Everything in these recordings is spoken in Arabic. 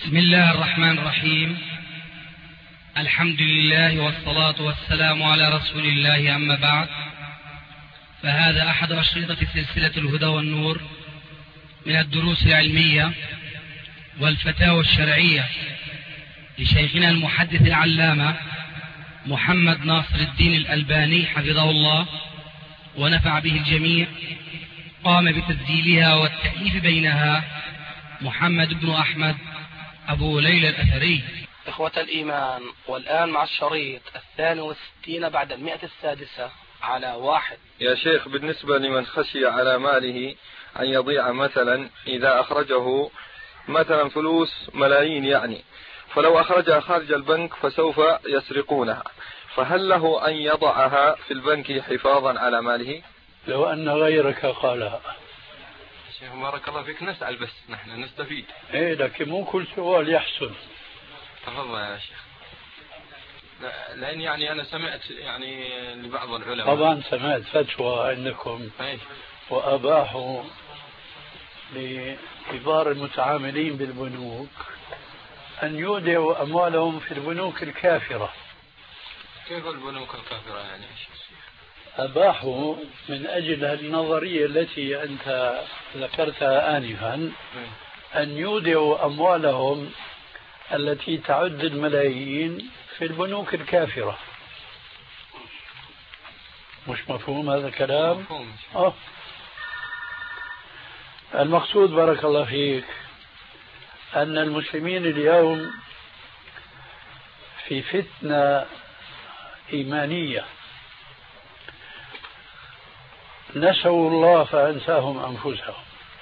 بسم الله الرحمن الرحيم. الحمد لله والصلاة والسلام على رسول الله، أما بعد، فهذا أحد أشرطة سلسلة الهدى والنور من الدروس العلمية والفتاوى الشرعية لشيخنا المحدث العلامة محمد ناصر الدين الألباني حفظه الله ونفع به الجميع. قام بتسجيلها والتأليف بينها محمد بن أحمد أبو ليلى الأثري. إخوة الإيمان، والآن مع الشريط 62 بعد 106 على 1. يا شيخ، بالنسبة لمن خشي على ماله أن يضيع، مثلا إذا أخرجه مثلا فلوس ملايين يعني، فلو أخرجها خارج البنك فسوف يسرقونها، فهل له أن يضعها في البنك حفاظا على ماله؟ لو أن غيرك قالها. شيخ بارك الله فيك، نسأل بس نحن نستفيد. إيه، لكن مو كل سؤال يحسن. تفضل يا شيخ. لأن يعني أنا سمعت يعني لبعض العلماء، طبعا سمعت فتوى عندكم وأباحوا لكبار المتعاملين بالبنوك أن يودعوا أموالهم في البنوك الكافرة. كيف البنوك الكافرة يعني يا شيخ؟ أباحوا من أجل النظرية التي أنت ذكرتها آنفا أن يودعوا أموالهم التي تعد الملايين في البنوك الكافرة. مش مفهوم هذا الكلام؟ مفهوم. المقصود بارك الله فيك أن المسلمين اليوم في فتنة إيمانية، نسوا الله فأنساهم أنفسهم.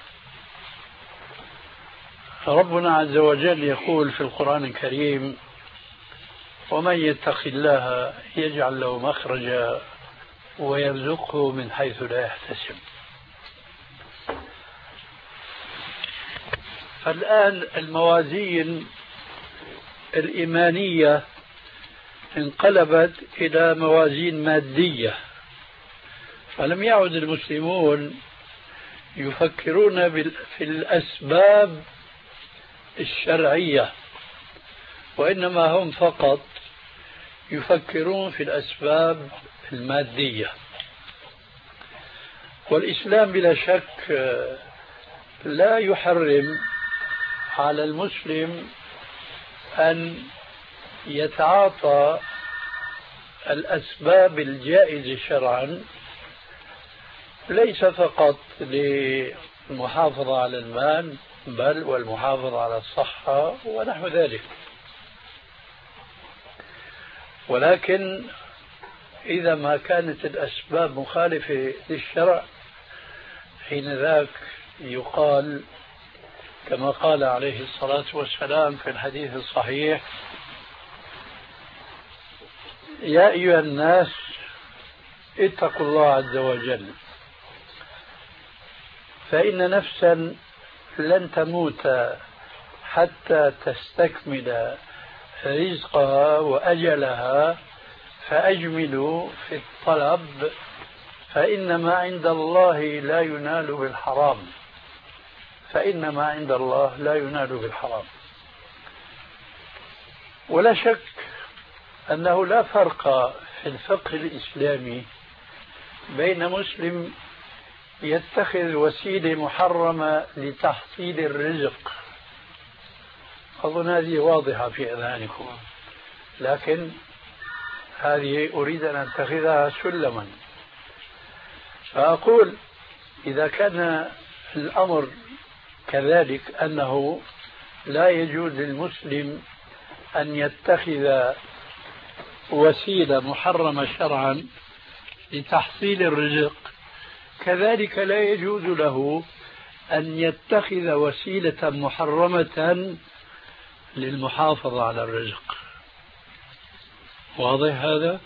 ربنا عز وجل يقول في القرآن الكريم: ومن يتق الله يجعل له مخرجا ويرزقه من حيث لا يحتسب. فالآن الموازين الإيمانية انقلبت إلى موازين مادية، فلم يعد المسلمون يفكرون في الأسباب الشرعية، وإنما هم فقط يفكرون في الأسباب المادية. والإسلام بلا شك لا يحرم على المسلم أن يتعاطى الأسباب الجائزة شرعا، ليس فقط للمحافظة على المال بل والمحافظة على الصحة ونحو ذلك. ولكن إذا ما كانت الأسباب مخالفة للشرع، حين ذاك يقال كما قال عليه الصلاة والسلام في الحديث الصحيح: يا أيها الناس اتقوا الله عز وجل، فإن نفسا لن تموت حتى تستكمل رزقها وأجلها، فأجملوا في الطلب، فإنما عند الله لا ينال بالحرام. فإنما عند الله لا ينال بالحرام. ولا شك أنه لا فرق في الفقه الإسلامي بين مسلم يتخذ وسيلة محرمة لتحصيل الرزق، أظن هذه واضحة في أذهانكم، لكن هذه أريد أن أتخذها سلما. فأقول إذا كان الأمر كذلك أنه لا يجوز للمسلم أن يتخذ وسيلة محرمة شرعا لتحصيل الرزق، كذلك لا يجوز له أن يتخذ وسيلة محرمة للمحافظة على الرزق. واضح هذا؟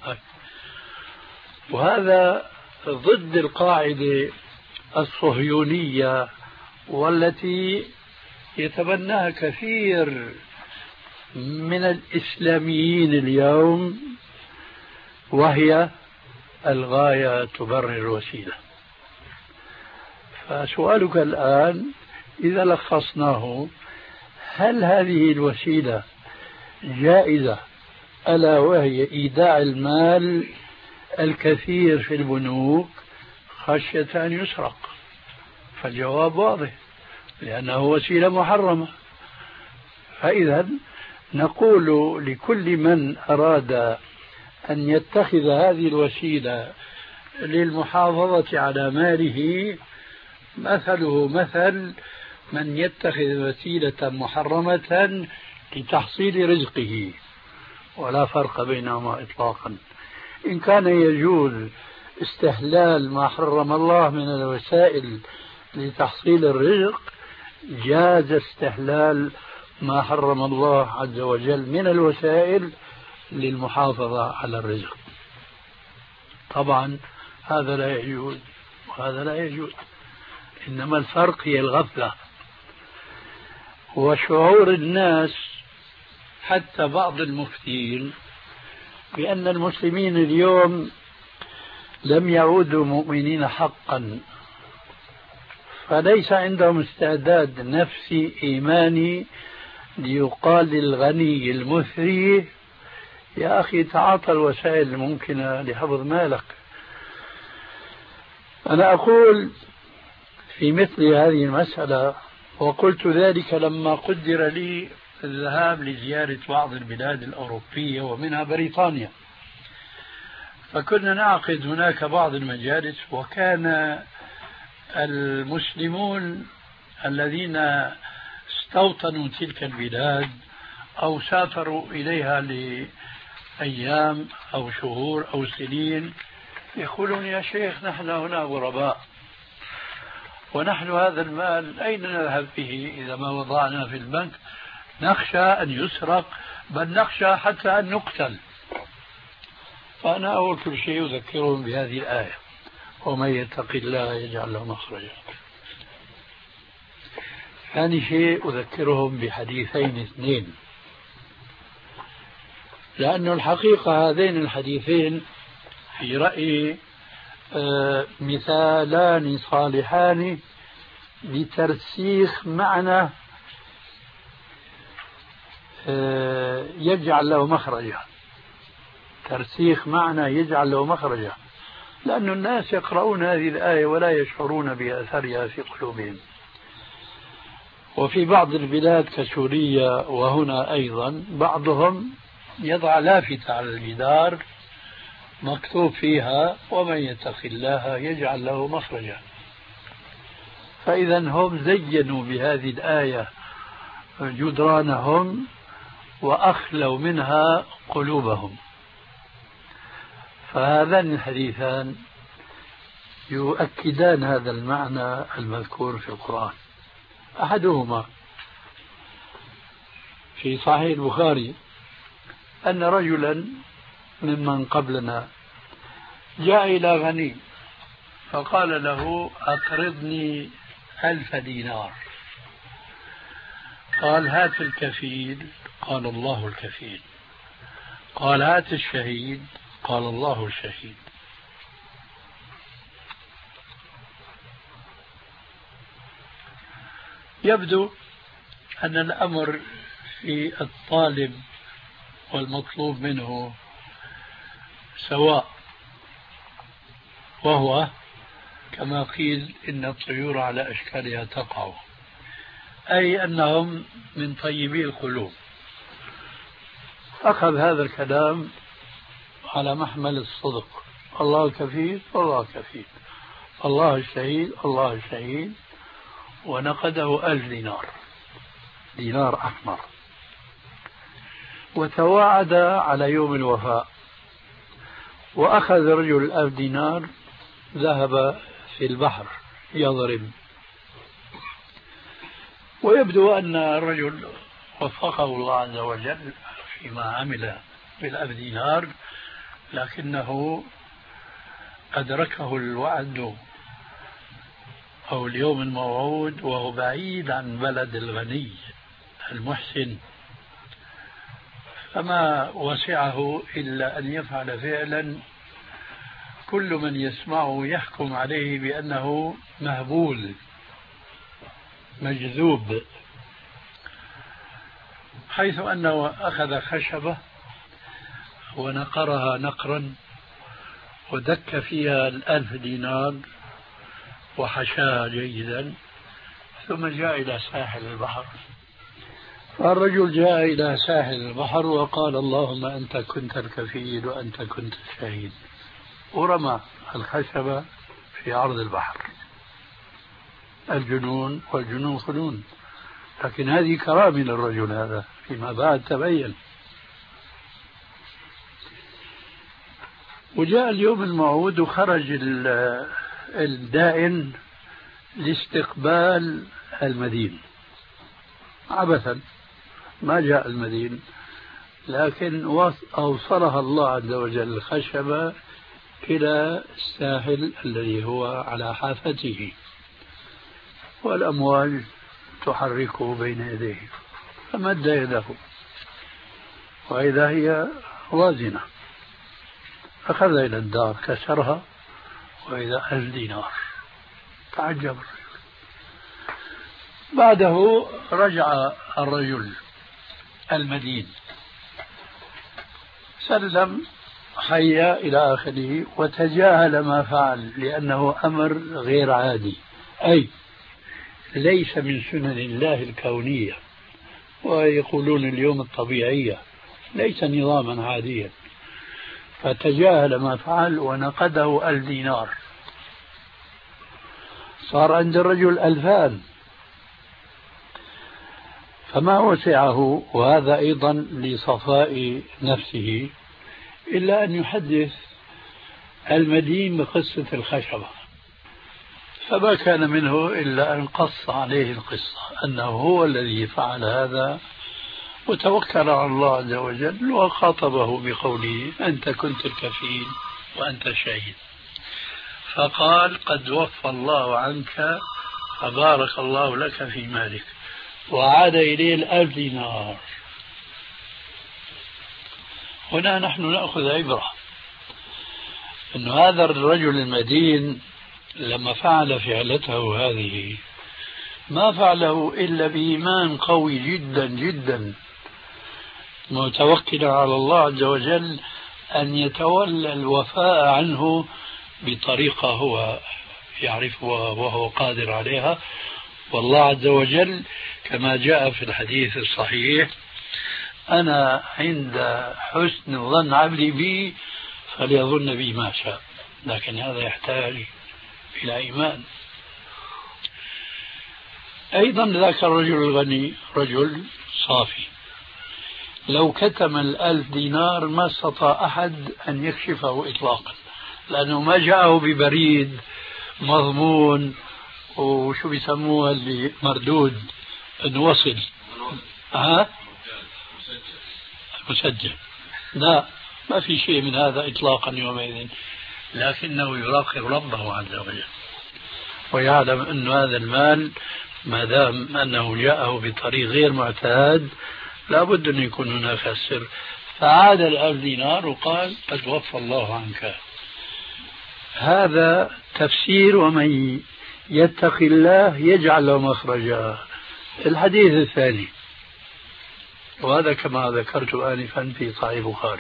وهذا ضد القاعدة الصهيونية والتي يتبناها كثير من الإسلاميين اليوم، وهي الغاية تبرر الوسيلة. فسؤالك الآن إذا لخصناه: هل هذه الوسيلة جائزة، ألا وهي إيداع المال الكثير في البنوك خشية أن يسرق؟ فالجواب واضح، لأنه وسيلة محرمة. فإذا نقول لكل من أراد أن يتخذ هذه الوسيلة للمحافظة على ماله مثله مثل من يتخذ وسيلة محرمة لتحصيل رزقه، ولا فرق بينهما إطلاقا. إن كان يجوز استهلال ما حرم الله من الوسائل لتحصيل الرزق، جاز استهلال ما حرم الله عز وجل من الوسائل للمحافظة على الرزق. طبعا هذا لا يجوز وهذا لا يجوز، إنما الفرق هي الغفلة وشعور الناس، حتى بعض المفتين، بأن المسلمين اليوم لم يعودوا مؤمنين حقا، فليس عندهم استعداد نفسي إيماني ليقال للغني المثري يا أخي تعاطى الوسائل الممكنة لحفظ مالك. أنا أقول في مثل هذه المسألة، وقلت ذلك لما قدر لي الذهاب لزيارة بعض البلاد الأوروبية ومنها بريطانيا، فكنا نعقد هناك بعض المجالس، وكان المسلمون الذين استوطنوا تلك البلاد أو سافروا إليها لأيام أو شهور أو سنين يقولون يا شيخ نحن هنا غرباء، ونحن هذا المال أين نذهب به إذا ما وضعنا في البنك؟ نخشى أن يسرق، بل نخشى حتى أن نقتل. فأنا أول كل شيء أذكرهم بهذه الآية: ومن يتق الله يجعل له مخرجا. ثاني شيء أذكرهم بحديثين اثنين، لأن الحقيقة هذين الحديثين في رأيي مثالان صالحان لترسيخ معنى يجعل له مخرجا، ترسيخ معنى يجعل له مخرجا، لأن الناس يقرؤون هذه الآية ولا يشعرون بأثرها في قلوبهم. وفي بعض البلاد كسوريا وهنا أيضا بعضهم يضع لافتة على الجدار مكتوب فيها ومن يتق الله يجعل له مخرجا. فإذا هم زينوا بهذه الآية جدرانهم وأخلوا منها قلوبهم. فهذان الحديثان يؤكدان هذا المعنى المذكور في القرآن. أحدهما في صحيح البخاري أن رجلا ممن قبلنا جاء إلى غني فقال له أقرضني 1000 دينار. قال هات الكفيل، قال الله الكفيل. قال هات الشهيد، قال الله الشهيد. يبدو أن الأمر في الطالب والمطلوب منه سواء، وهو كما قيل إن الطيور على أشكالها تقع، أي أنهم من طيبي القلوب. أخذ هذا الكلام على محمل الصدق: الله الكفيل الله الكفيل، الله الشهيد الله الشهيد. ونقده 1000 دينار، دينار أحمر، وتواعد على يوم الوفاء. وأخذ الرجل 1000 دينار، ذهب في البحر يضرب. ويبدو أن الرجل وفقه الله عز وجل فيما عمل بال1000 دينار، لكنه أدركه الوعد أو اليوم الموعود وهو بعيد عن بلد الغني المحسن، فما وسعه إلا أن يفعل فعلا كل من يسمعه يحكم عليه بأنه مهبول مجذوب. حيث أنه أخذ خشبة ونقرها نقرا ودك فيها 1000 دينار وحشاها جيدا، ثم جاء إلى ساحل البحر. فالرجل جاء إلى ساحل البحر وقال اللهم أنت كنت الكفيل وأنت كنت الشهيد، ورمى الخشبة في عرض البحر. الجنون والجنون فنون، لكن هذه كرامة للرجل هذا فيما بعد تبين. وجاء اليوم الموعود وخرج الدائن لاستقبال المدين عبثا، ما جاء المدين، لكن أوصلها الله عز وجل الخشبة إلى الساحل الذي هو على حافته، والأمواج تحركه بين يديه، فمد يده وإذا هي وازنة، أخذ إلى الدار كسرها وإذا 1000 دينار. تعجب الرجل. بعده رجع الرجل المدين، سلم حي إلى آخره وتجاهل ما فعل، لأنه أمر غير عادي، أي ليس من سنن الله الكونية، ويقولون اليوم الطبيعية، ليس نظاما عاديا. فتجاهل ما فعل ونقده 1000 دينار، صار عند الرجل 2000، فما وسعه، وهذا أيضا لصفاء نفسه، إلا أن يحدث المدين بقصة الخشبة، فما كان منه إلا أن قص عليه القصة أنه هو الذي فعل هذا، وتوكل على الله عز وجل وخاطبه بقوله أنت كنت الكفيل وأنت الشهيد. فقال قد وفى الله عنك فبارك الله لك في مالك، وعاد إليه 1000 دينار. هنا نحن نأخذ عبرة أن هذا الرجل المدين لما فعل فعلته هذه ما فعله إلا بإيمان قوي جدا جدا، متوكلا على الله عز وجل أن يتولى الوفاء عنه بطريقة هو يعرفها وهو قادر عليها. والله عز وجل كما جاء في الحديث الصحيح أنا عند حسن ظن عبدي بي فليظن بي ما شاء، لكن هذا يحتاج إلى إيمان. أيضا ذاك الرجل الغني رجل صافي، لو كتم 1000 دينار ما استطاع أحد أن يكشفه إطلاقا، لأنه ما جاءه ببريد مضمون وشو بيسموها اللي مردود أنه وصل مسجل، لا، ما في شيء من هذا إطلاقا يومئذ، لكنه يراقب ربه عز وجل ويعلم أن هذا المال ما دام أنه جاءه بطريق غير معتاد لابد أن يكون هناك سر. فعاد 1000 دينار وقال قد وفى الله عنك. هذا تفسير ومن يتق الله يجعل له مخرجا. الحديث الثاني، وهذا كما ذكرت آنفا في صحيح البخاري.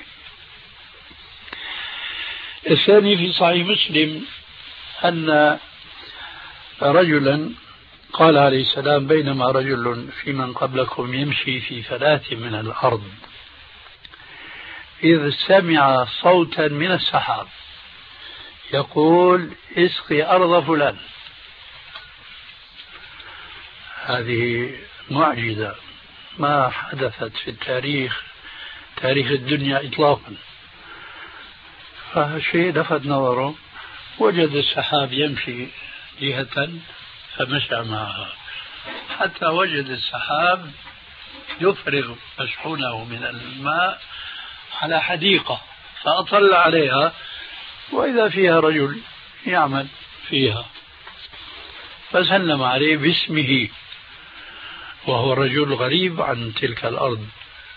الثاني في صحيح مسلم أن رجلا قال عليه السلام بينما رجل في من قبلكم يمشي في فلاة من الأرض إذ سمع صوتا من السحاب يقول اسقي أرض فلان. هذه معجزة ما حدثت في تاريخ الدنيا إطلاقا. فشيء لفت نظره، وجد السحاب يمشي جهة فمشى معها حتى وجد السحاب يفرغ مشحونه من الماء على حديقة، فأطل عليها وإذا فيها رجل يعمل فيها، فسلم عليه باسمه وهو رجل غريب عن تلك الأرض،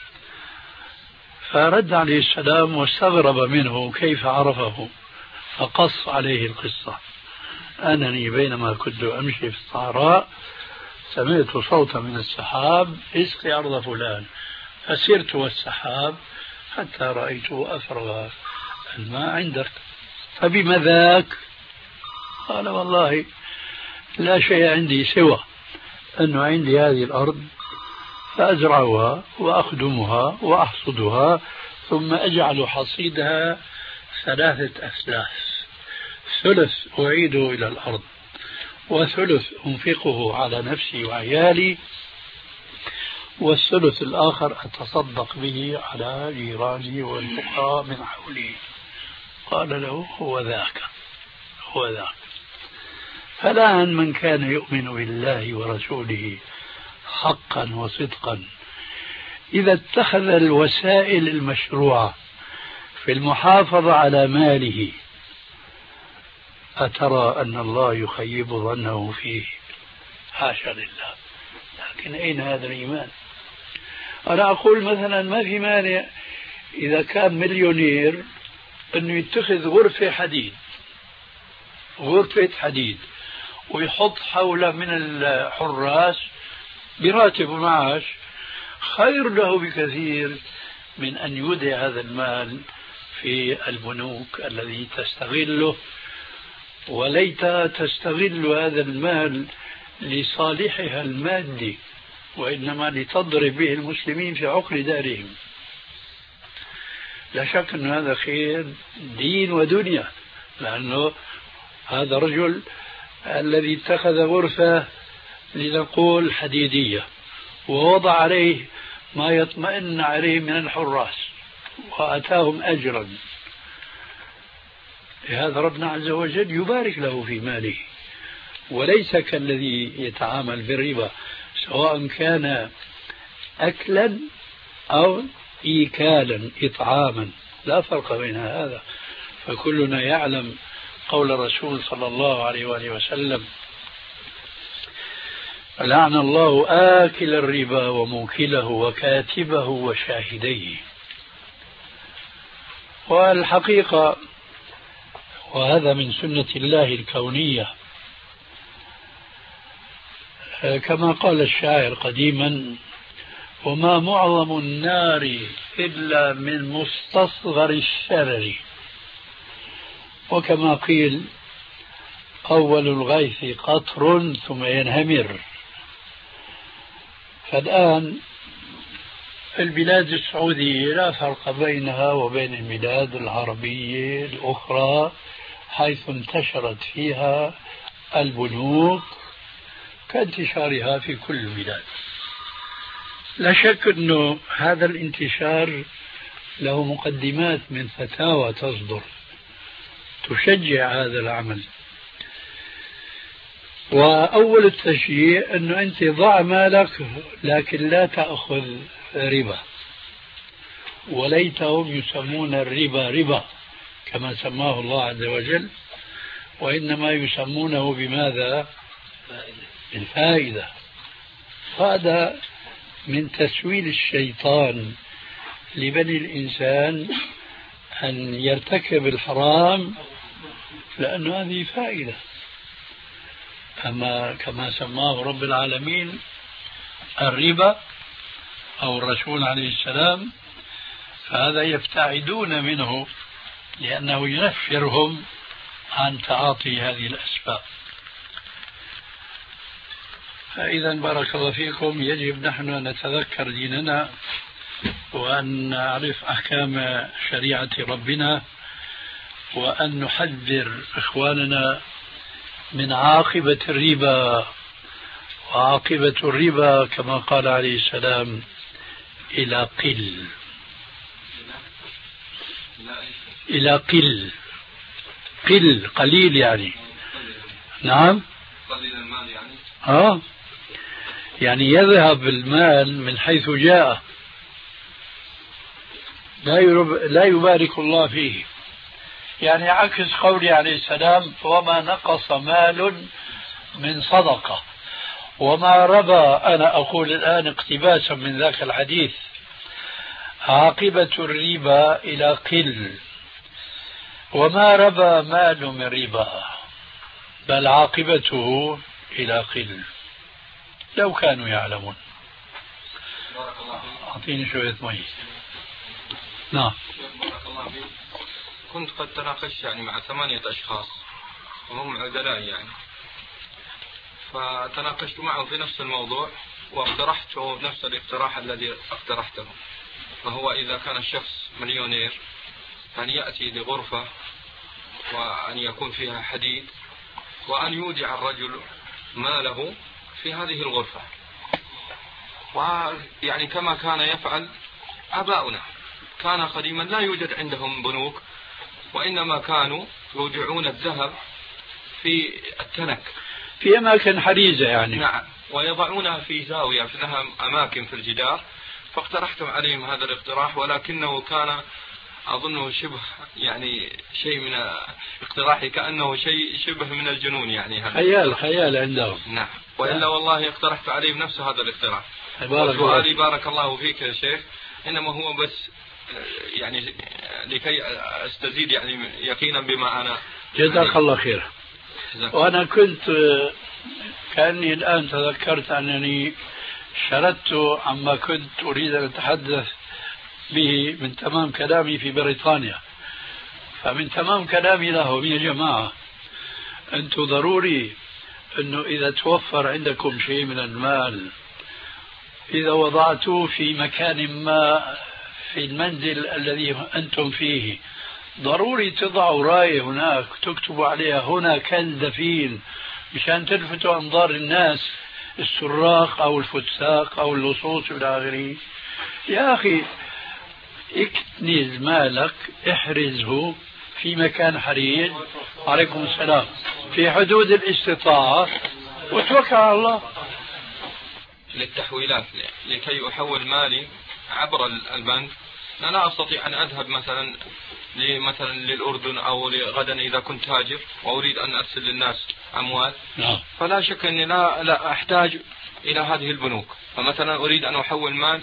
فرد عليه السلام واستغرب منه كيف عرفه، فقص عليه القصة: أنني بينما كنت أمشي في الصحراء سمعت صوتا من السحاب اسقي أرض فلان، فسرت والسحاب حتى رأيته أفرغ الماء عندك. فبما ذاك؟ قال والله لا شيء عندي سوى أنه عندي هذه الأرض فأزرعها وأخدمها وأحصدها ثم أجعل حصيدها 3 أثلاث، ثلث أعيده إلى الأرض وثلث أنفقه على نفسي وعيالي والثلث الآخر أتصدق به على جيراني والفقراء من حولي. قال له هو ذاك. فالآن من كان يؤمن بالله ورسوله حقا وصدقا إذا اتخذ الوسائل المشروعة في المحافظة على ماله أترى أن الله يخيب ظنه فيه؟ حاشا لله. لكن أين هذا الإيمان؟ أنا أقول مثلا ما في مانع إذا كان مليونير أنه يتخذ غرفة حديد ويحط حوله من الحراس براتب ومعاش، خير له بكثير من أن يودع هذا المال في البنوك الذي تستغله، وليت تستغل هذا المال لصالحها المادي وإنما لتضرب به المسلمين في عقر دارهم. لا شك أن هذا خير دين ودنيا، لأنه هذا رجل الذي اتخذ غرفة لنقول حديدية ووضع عليه ما يطمئن عليه من الحراس وأتاهم أجرا، هذا ربنا عز وجل يبارك له في ماله، وليس كالذي يتعامل بالربا سواء كان أكلا أو إيكالا إطعاما، لا فرق بين هذا. فكلنا يعلم قول الرسول صلى الله عليه وآله وسلم: لعن الله آكل الربا وموكله وكاتبه وشاهديه. والحقيقة وهذا من سنة الله الكونية، كما قال الشاعر قديما: وما معظم النار إلا من مستصغر الشرر. وكما قيل: أول الغيث قطر ثم ينهمر. فالآن البلاد السعودية لا فرق بينها وبين البلاد العربية الأخرى حيث انتشرت فيها البنوك كانتشارها في كل البلاد. لا شك أنه هذا الانتشار له مقدمات من فتاوى تصدر تشجع هذا العمل. وأول التشجيع أنه أنت ضع مالك لكن لا تأخذ ربا، وليتهم يسمون الربا ربا كما سماه الله عز وجل، وإنما يسمونه بماذا؟ الفائدة. هذا من تسويل الشيطان لبني الإنسان أن يرتكب الحرام لأن هذه فائدة. أما كما سماه رب العالمين الربا أو الرسول عليه السلام، فهذا يبتعدون منه لأنه ينفرهم عن تعاطي هذه الأسباب. فإذا بارك الله فيكم، يجب نحن أن نتذكر ديننا وأن نعرف أحكام شريعة ربنا، وأن نحذر إخواننا من عاقبة الربا. وعاقبة الربا كما قال عليه السلام إلى قليل يعني. نعم، قليل المال يعني يعني يذهب المال من حيث جاء، لا يبارك الله فيه. يعني عكس قولي عليه السلام: وما نقص مال من صدقة وما ربى. أنا أقول الآن اقتباسا من ذاك الحديث: عاقبة الربا إلى قل، وما ربى مال من ربا، بل عاقبته إلى قل، لو كانوا يعلمون. أعطيني شوية مي. نعم. بارك الله فيك. كنت قد تناقشت يعني مع 8 أشخاص وهم عدلاء يعني، فتناقشت معهم في نفس الموضوع واقترحت نفس الاقتراح الذي اقترحته، فهو إذا كان الشخص مليونير أن يأتي لغرفة وأن يكون فيها حديد وأن يودع الرجل ماله في هذه الغرفة، ويعني كما كان يفعل آباؤنا. كان قديما لا يوجد عندهم بنوك، وإنما كانوا يودعون الذهب في التنك في أماكن حريزة يعني. نعم، ويضعونها في زاوية في لها أماكن في الجدار. فاقترحت عليهم هذا الاقتراح، ولكنه كان أظنه شبه يعني شيء من اقتراحي كأنه شيء شبه من الجنون يعني خيال عندهم. نعم، وإلا والله اقترحت عليهم نفس هذا الاقتراح. سؤالي بارك الله فيك يا شيخ، إنما هو بس يعني لكي أستزيد يعني يقينا بما أنا. جزاك الله خير. وأنا كنت كأني الآن تذكرت أنني شردت عما كنت أريد أن أتحدث به من تمام كلامي في بريطانيا. فمن تمام كلامي لهم يا جماعة، أنتم ضروري أنه إذا توفر عندكم شيء من المال، إذا وضعتوه في مكان ما في المنزل الذي أنتم فيه، ضروري تضعوا راية هناك تكتبوا عليها هنا كنز دفين، مشان تلفتوا أنظار الناس السراق أو الفساق أو اللصوص إلى آخره. يا أخي اكنز مالك، احرزه في مكان حريز، عليكم السلام، في حدود الاستطاعة، وتوكل على الله. للتحويلات لكي أحول مالي عبر البنك، أنا لا أستطيع أن أذهب مثلا للأردن أو غدا إذا كنت تاجر وأريد أن أرسل للناس أموال. فلا شك أني لا أحتاج إلى هذه البنوك. فمثلا أريد أن أحول مال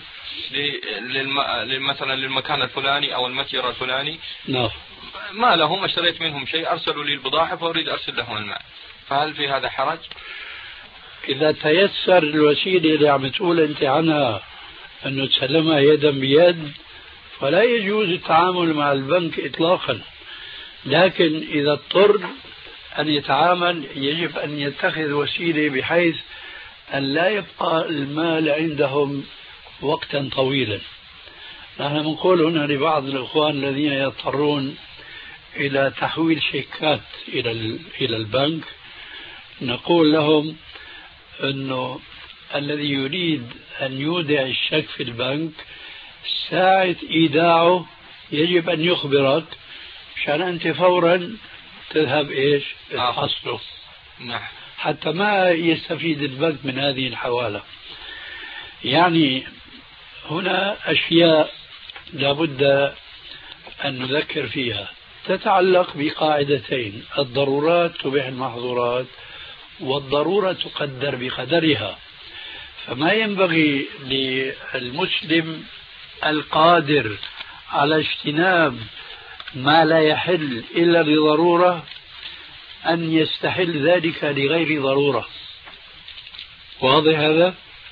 مثلا للمكان الفلاني أو المتجر الفلاني، ما لهم اشتريت منهم شيء، أرسلوا لي البضاعة فأريد أرسل لهم المال، فهل في هذا حرج؟ إذا تيسر الوسيلة اللي عم تقول أنت عنها أنه تسلمها يدا بيد، فلا يجوز التعامل مع البنك إطلاقا. لكن إذا اضطر أن يتعامل يجب أن يتخذ وسيلة بحيث أن لا يبقى المال عندهم وقتا طويلا. نحن نقول هنا لبعض الإخوان الذين يضطرون إلى تحويل شيكات إلى البنك، نقول لهم أنه الذي يريد أن يودع الشيك في البنك ساعة إيداعه يجب أن يخبرك مشان أنت فورا تذهب تحصله. حتى ما يستفيد البنك من هذه الحوالة. يعني هنا أشياء لابد أن نذكر فيها تتعلق بقاعدتين: الضرورات تبيح المحظورات، والضرورة تقدر بقدرها. فما ينبغي للمسلم القادر على اجتناب ما لا يحل إلا لضرورة أن يستحل ذلك لغير ضرورة. واضح هذا؟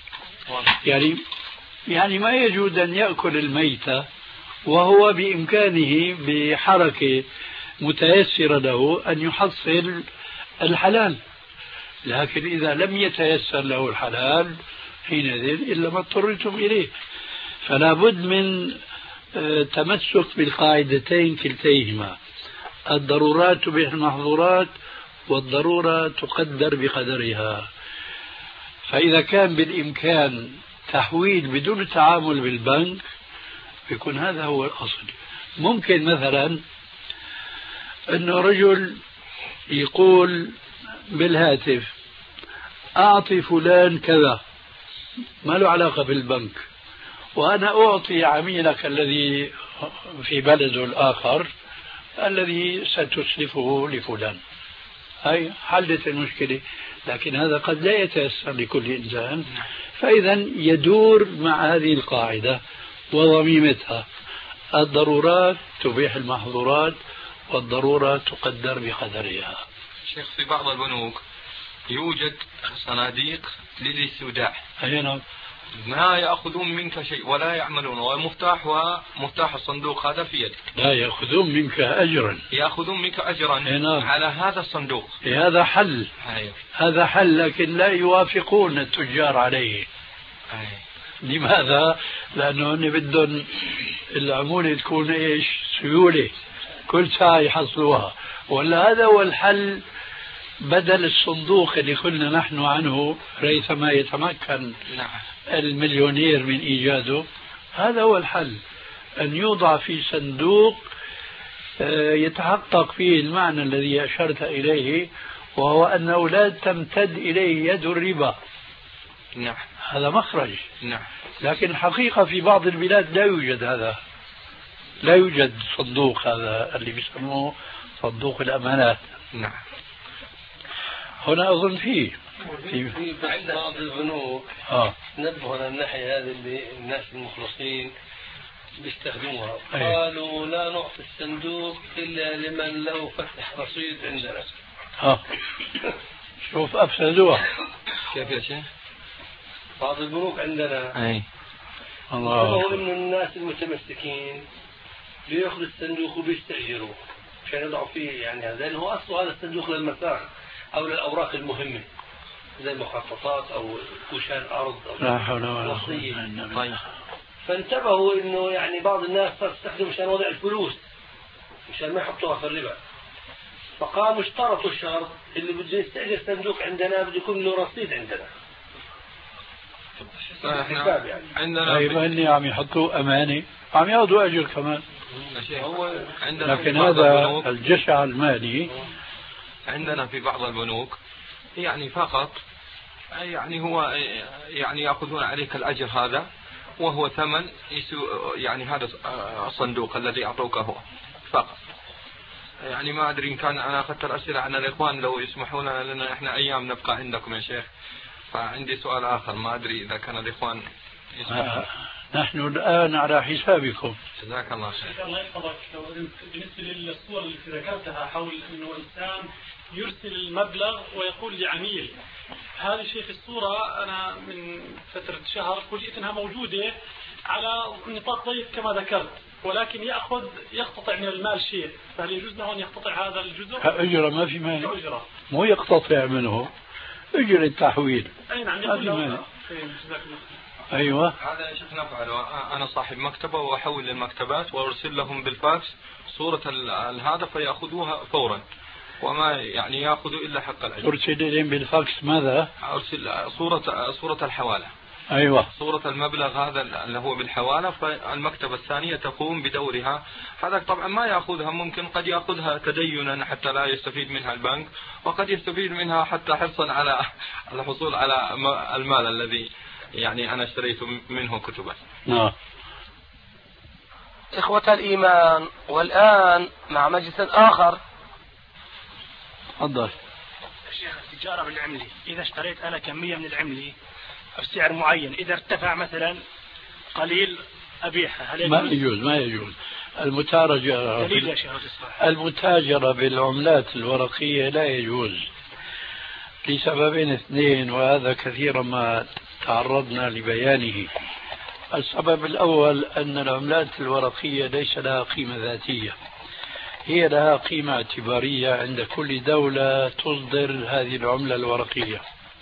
يعني ما يجوز أن يأكل الميتة وهو بإمكانه بحركة متيسرة له أن يحصل الحلال، لكن إذا لم يتيسر له الحلال حينئذ إلا ما اضطررتم إليه. فلا بد من تمسك بالقاعدتين كلتيهما: الضرورات تبيح المحظورات، والضرورة تقدر بقدرها. فإذا كان بالإمكان تحويل بدون التعامل بالبنك يكون هذا هو الأصل. ممكن مثلا أنه رجل يقول بالهاتف: أعطي فلان كذا، ما له علاقة بالبنك، وأنا أعطي عميلك الذي في بلده الآخر الذي ستسلفه لفلان. هاي حلت المشكلة. لكن هذا قد لا يتيسر لكل إنسان، فإذا يدور مع هذه القاعدة وضميمتها: الضرورات تبيح المحظورات، والضرورة تقدر بقدرها. شيخ، في بعض البنوك يوجد صناديق للاستوداع. أي نعم. ما يأخذون منك شيء ولا يعملون، ومفتاح الصندوق هذا في يدك. لا يأخذون منك أجرا. يأخذون منك أجرا على هذا الصندوق. هذا حل. هذا حل، لكن لا يوافقون التجار عليه. لماذا؟ لأنه هن بدهم العمولة تكون إيش؟ سيولة، كل ساعة يحصلوها. ولا هذا هو الحل بدل الصندوق اللي قلنا نحن عنه ريثما يتمكن المليونير من إيجاده. هذا هو الحل، أن يوضع في صندوق يتحقق فيه المعنى الذي أشرت إليه، وهو أنه لا تمتد إليه يد الربا. نعم. هذا مخرج. نعم. لكن الحقيقة في بعض البلاد لا يوجد هذا، لا يوجد صندوق هذا اللي بيسموه صندوق الأمانات. نعم. هنا أظن فيه في بعض البنوك نبهوا على الناحية هذه اللي الناس المخلصين بيستخدموها. قالوا لا نعطي الصندوق إلا لمن له فتح رصيد عندنا. شوف أفسدوها. كيف يا شيخ؟ بعض البنوك عندنا الله إنه الناس المتمسكين بيأخذوا الصندوق وبيستأجروا عشان يضعوا فيه، يعني هذا هو أصله هذا الصندوق للمتاع أو للأوراق المهمة زي المخططات أو كوشان أرض أو وصية. طيب. فانتبهوا إنه يعني بعض الناس صار تستخدم مشان وضع الفلوس مشان ما يحطوها في الربا، فقاموا اشترطوا الشرط اللي بده يستأجر صندوق عندنا بده يكون له رصيد عندنا. يعني عندنا إني عم يحطوا أمانة عم ياخذوا أجر كمان. لكن هذا الجشع المالي عندنا في بعض البنوك يعني فقط يعني هو يعني يأخذون عليك الأجر هذا وهو ثمن يعني هذا الصندوق الذي أعطوك هو فقط. يعني ما أدري إن كان أنا أخذت الأسئلة عن الإخوان لو يسمحون لنا إحنا أيام نبقى عندكم يا شيخ. فعندي سؤال آخر ما أدري إذا كان الإخوان يسمحون. نحن الآن على حسابكم. جزاك الله خير. الله يحفظك. بالنسبة للصور اللي ذكرتها حول إنه إنسان يرسل المبلغ ويقول لعميل، هذه شيخ الصورة أنا من فترة شهر فوجئت أنها موجودة على نطاق ضيق كما ذكرت، ولكن يقتطع من المال شيء، فهل يجوز له أن يقتطع هذا الجزء؟ أجرة ما في مال، مو يقتطع منه، أجر التحويل. أي نعم. أيوة. هذا يا شيخ نفعله. أنا صاحب مكتبة وأحول للمكتبات وأرسل لهم بالفاكس صورة هذا فيأخذوها فورا وما يعني يأخذوا إلا حق الأجر. ترسل لهم بالفاكس ماذا؟ أرسل صورة الحوالة. أيوة. صورة المبلغ هذا اللي هو بالحوالة، فالمكتبة الثانية تقوم بدورها. هذا طبعا ما يأخذها، ممكن قد يأخذها تدينا حتى لا يستفيد منها البنك، وقد يستفيد منها حتى حرصا على الحصول على المال الذي يعني أنا اشتريت منه كتبا. إخوة الإيمان، والآن مع مجلس آخر. تفضل. الشيخ التجارة بالعملي، إذا اشتريت أنا كمية من العملي بسعر معين، إذا ارتفع مثلا قليل أبيعها، ما يجوز المتاجرة بالعملات الورقية لا يجوز لسببين اثنين، وهذا كثيرا ما تعرضنا لبيانه. السبب الأول أن العملات الورقية ليس لها قيمة ذاتية، هي لها قيمة اعتبارية عند كل دولة تصدر هذه العملة الورقية،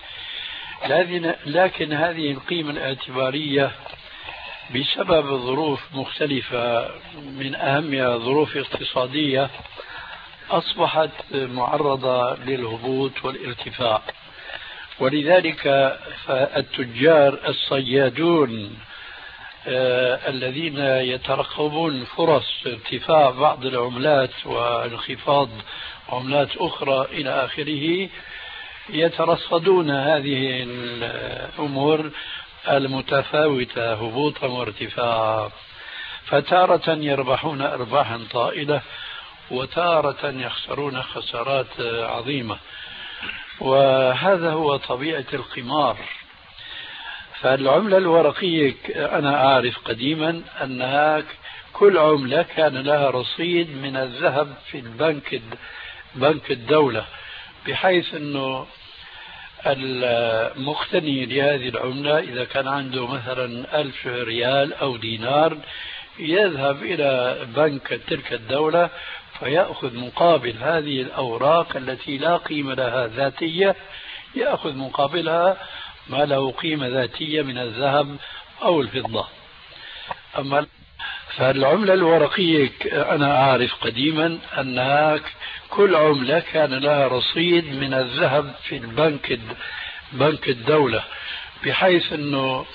لكن هذه القيمة الاعتبارية بسبب ظروف مختلفة من أهمها ظروف اقتصادية أصبحت معرضة للهبوط والارتفاع. ولذلك فالتجار الصيادون الذين يترقبون فرص ارتفاع بعض العملات وانخفاض عملات أخرى إلى آخره يترصدون هذه الأمور المتفاوتة هبوطا وارتفاعا، فتارة يربحون أرباحا طائلة وتارة يخسرون خسارات عظيمة، وهذا هو طبيعة القمار. فالعملة الورقية أنا أعرف قديما أنها كل عملة كان لها رصيد من الذهب في بنك الدولة، بحيث أنه المقتني لهذه العملة إذا كان عنده مثلا 1000 ريال أو دينار يذهب إلى بنك تلك الدولة فيأخذ مقابل هذه الأوراق التي لا قيمة لها ذاتية، يأخذ مقابلها ما له قيمة ذاتية من الذهب أو الفضة. أما فالعملة الورقية أنا أعرف قديما أنها كل عملة كان لها رصيد من الذهب في بنك الدولة، بحيث أنه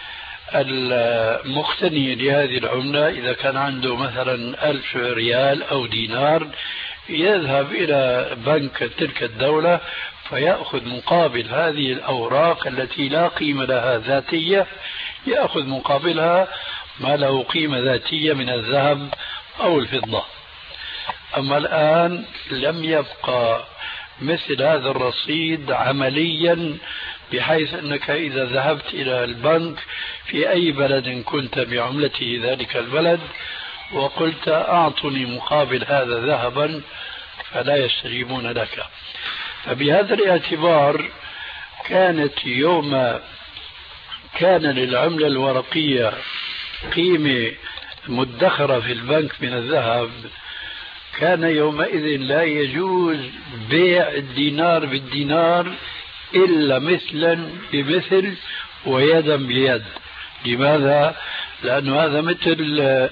المقتني لهذه العملة إذا كان عنده مثلا 1000 ريال أو دينار يذهب إلى بنك تلك الدولة فيأخذ مقابل هذه الأوراق التي لا قيمة لها ذاتية، يأخذ مقابلها ما له قيمة ذاتية من الذهب أو الفضة. أما الآن لم يبقى مثل هذا الرصيد عمليا، بحيث أنك إذا ذهبت إلى البنك في أي بلد كنت بعملته ذلك البلد وقلت أعطني مقابل هذا ذهبا فلا يستجيبون لك. فبهذا الاعتبار كانت يوم كان للعملة الورقية قيمة مدخرة في البنك من الذهب، كان يومئذ لا يجوز بيع الدينار بالدينار إلا مثلا بمثل ويدا بيد. لماذا؟ لأن هذا مثل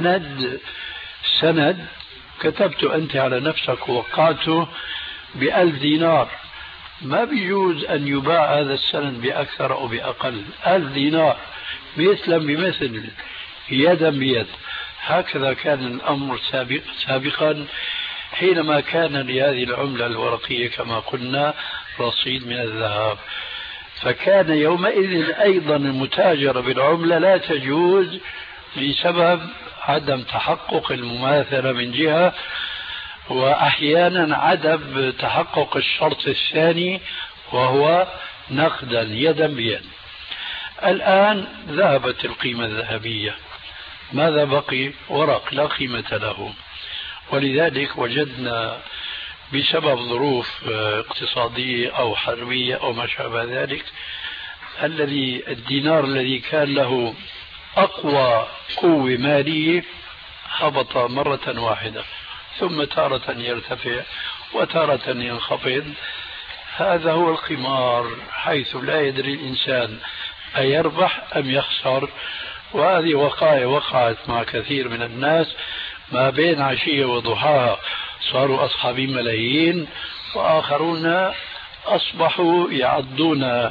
سند كتبت أنت على نفسك ووقعته ب1000 دينار، ما بيجوز أن يباع هذا السند بأكثر أو بأقل. 1000 دينار مثلا بمثل يدا بيد. هكذا كان الأمر سابقا حينما كان لهذه العملة الورقية كما قلنا رصيد من الذهب. فكان يومئذ أيضا المتاجرة بالعملة لا تجوز بسبب عدم تحقق المماثلة من جهة، وأحيانا عدم تحقق الشرط الثاني وهو نقدا يدا بيد. الآن ذهبت القيمة الذهبية، ماذا بقي؟ ورق لا قيمة له. ولذلك وجدنا بسبب ظروف اقتصادية أو حربية أو ما شابه ذلك الدينار الذي كان له أقوى قوة مالية هبط مرة واحدة، ثم تارة يرتفع وتارة ينخفض. هذا هو القمار، حيث لا يدري الإنسان أيربح أم يخسر. وهذه وقائع وقعت مع كثير من الناس، ما بين عشية وضحاها صاروا أصحاب ملايين، وآخرون أصبحوا يعضون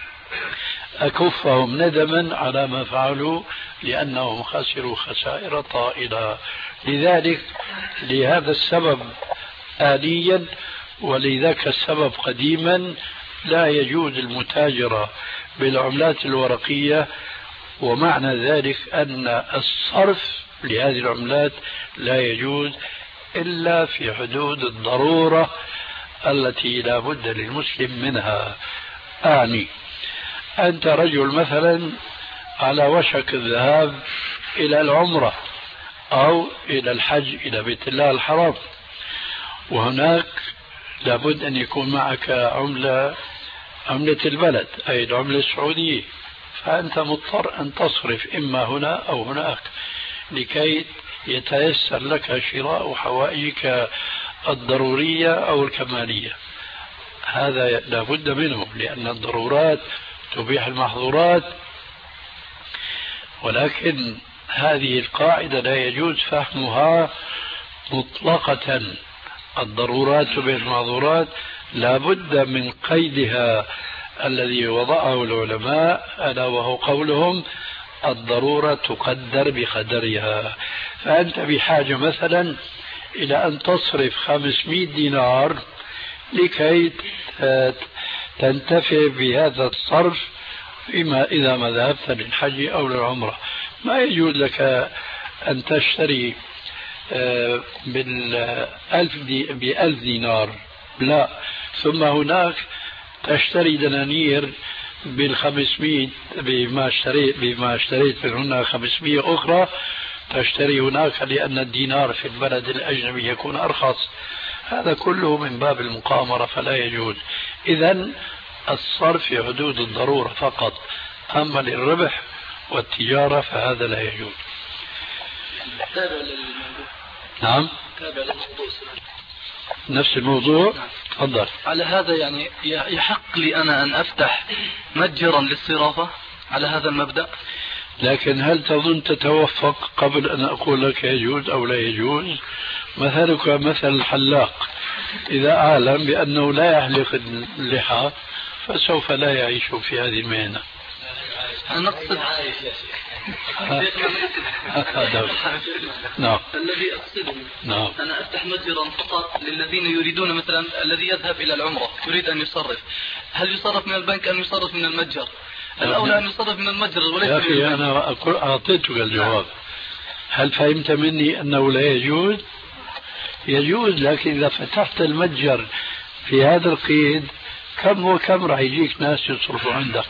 أكفهم ندما على ما فعلوا لأنهم خسروا خسائر طائلة. لذلك لهذا السبب آليا ولذاك السبب قديما لا يجوز المتاجرة بالعملات الورقية، ومعنى ذلك أن الصرف لهذه العملات لا يجوز إلا في حدود الضرورة التي لا بد للمسلم منها. أعني أنت رجل مثلا على وشك الذهاب إلى العمرة أو إلى الحج إلى بيت الله الحرام، وهناك لابد أن يكون معك عملة البلد أي العملة السعودية، فأنت مضطر أن تصرف إما هنا أو هناك لكي يتيسر لك شراء حوائجك الضرورية أو الكمالية. هذا لابد منه لأن الضرورات تبيح المحظورات، ولكن هذه القاعدة لا يجوز فهمها مطلقة. الضرورات تبيح المحظورات لابد من قيدها الذي وضعه العلماء، ألا وهو قولهم الضرورة تقدر بقدرها. فأنت بحاجة مثلا إلى أن تصرف 500 دينار لكي تنتفع بهذا الصرف إذا ما ذهبت للحج أو للعمرة. ما يجوز لك أن تشتري ب1000 دينار، لا، ثم هناك تشتري دنانير بال500 بما اشتريت من هنا 500 أخرى تشتري هناك، لأن الدينار في البلد الأجنبي يكون أرخص. هذا كله من باب المقامرة فلا يجوز. إذن الصرف في حدود الضرورة فقط، أما للربح والتجارة فهذا لا يجوز. تابع للموضوع. نعم تابع للموضوع. نفس الموضوع. تفضل. على هذا يعني يحق لي أنا أن أفتح متجرا للصرافة على هذا المبدأ؟ لكن هل تظن تتوفق قبل أن أقول لك يجوز أو لا يجوز؟ مثلك مثل الحلاق، إذا أعلم بأنه لا يحلق اللحى فسوف لا يعيش في هذه المهنة. أنا نقصد نعم. الذي أقصده نعم. أنا أفتح متجرا فقط للذين يريدون، مثلا الذي يذهب إلى العمرة يريد أن يصرف، هل يصرف من البنك أم يصرف من المتجر؟ الأولى أن يصرف من المتجر وليس يا أخي أنا أعطيتك الجواب. هل فهمت مني أنه لا يجوز؟ يجوز، لكن إذا فتحت المتجر في هذا القيد كم وكم راح يجيك ناس يصرفوا عندك.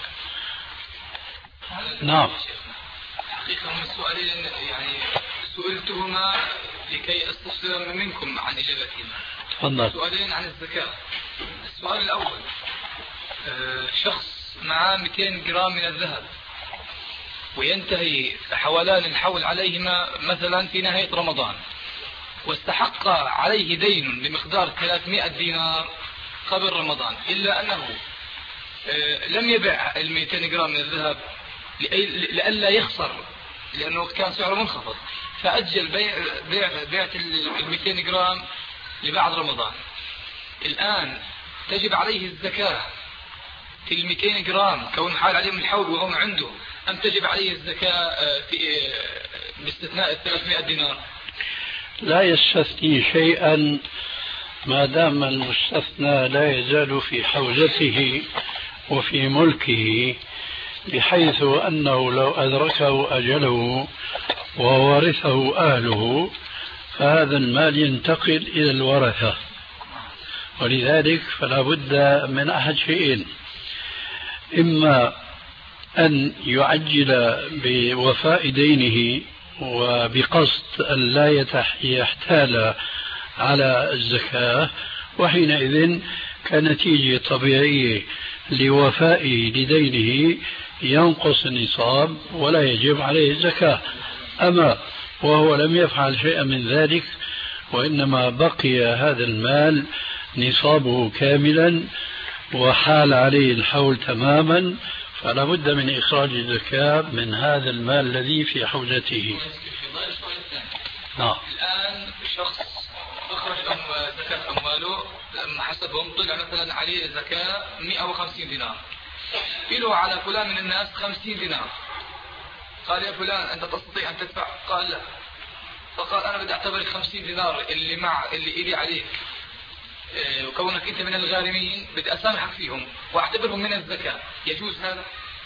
نعم. حقيقة من السؤالين يعني سئلتهما لكي أستفسر منكم عن إجابتهما. تفضل. سؤالين عن الزكاة. السؤال الأول، شخص معاه 200 جرام من الذهب وينتهي حولان الحول عليهما مثلا في نهاية رمضان، واستحق عليه دين بمقدار 300 دينار قبل رمضان، إلا أنه لم يبع 200 جرام من الذهب لئلا يخسر لأنه كان سعره منخفض، فأجل بيع 200 جرام لبعد رمضان. الآن تجب عليه الزكاة في 200 جرام كون حال عليه من الحول وهو عنده، أم تجب عليه الزكاة باستثناء 300 دينار؟ لا يستثني شيئا ما دام المستثنى لا يزال في حوزته وفي ملكه، بحيث أنه لو أدركه أجله وورثه أهله فهذا المال ينتقل إلى الورثة. ولذلك فلا بد من أحد شيئين: إما أن يعجل بوفاء دينه وبقصد أن لا يحتال على الزكاة، وحينئذ كنتيجة طبيعية لوفائه لدينه ينقص النصاب ولا يجب عليه الزكاة. أما وهو لم يفعل شيئا من ذلك وإنما بقي هذا المال نصابه كاملا وحال عليه الحول تماما، فلا بد من إخراج الزكاة من هذا المال الذي في حوزته. نعم. الآن شخص أخرج زكاة أمواله حسبهم طلع مثلا عليه زكاة 150 دينار، له على فلان من الناس 50 دينار، قال يا فلان أنت تستطيع أن تدفع؟ قال لا، فقال أنا بدي أعتبر 50 دينار اللي إلي عليك وكونك أنت من الغارمين بدي أسامحك فيهم وأعتبرهم من الزكاة، يجوز هذا؟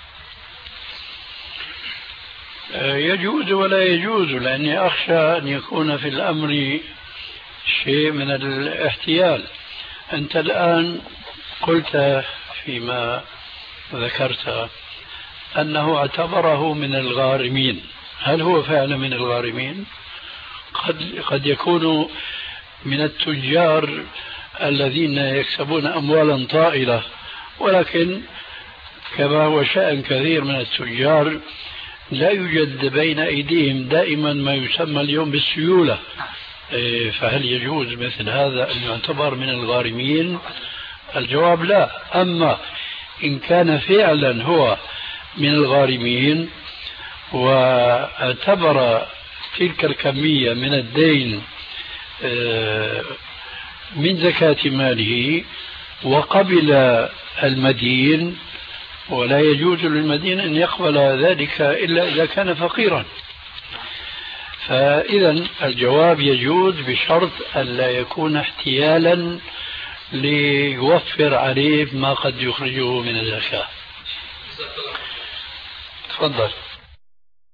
يجوز ولا يجوز، لأني أخشى أن يكون في الأمر شيء من الاحتيال. أنت الآن قلت فيما ذكرت أنه اعتبره من الغارمين، هل هو فعلا من الغارمين؟ قد يكون من التجار الذين يكسبون أموالا طائلة، ولكن كما هو شأن كثير من التجار لا يوجد بين أيديهم دائما ما يسمى اليوم بالسيولة، فهل يجوز مثل هذا أن يعتبر من الغارمين؟ الجواب لا. أما إن كان فعلا هو من الغارمين واعتبر تلك الكمية من الدين من زكاة ماله وقبل المدين، ولا يجوز للمدين أن يقبل ذلك إلا إذا كان فقيرا، فإذا الجواب يجوز بشرط أن لا يكون احتيالا ليوفر عليه ما قد يخرجه من الزكاة. تفضل.